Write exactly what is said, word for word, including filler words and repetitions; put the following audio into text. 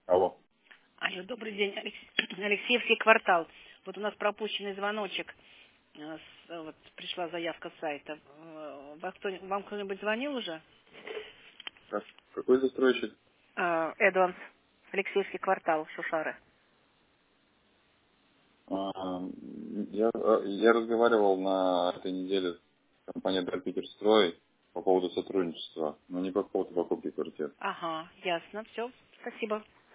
Алло. Алло, добрый день, Алекс- Алексеевский квартал. Вот у нас пропущенный звоночек. Э, с- Вот пришла заявка с сайта. Э, Вам кто- вам кто-нибудь звонил уже? Как- Какой застройщик? А, Эдванс, Алексеевский квартал, Шушары. А, Я, я разговаривал на этой неделе с компанией Питерстрой по поводу сотрудничества, но не по поводу покупки квартир. Ага, ясно, все, спасибо.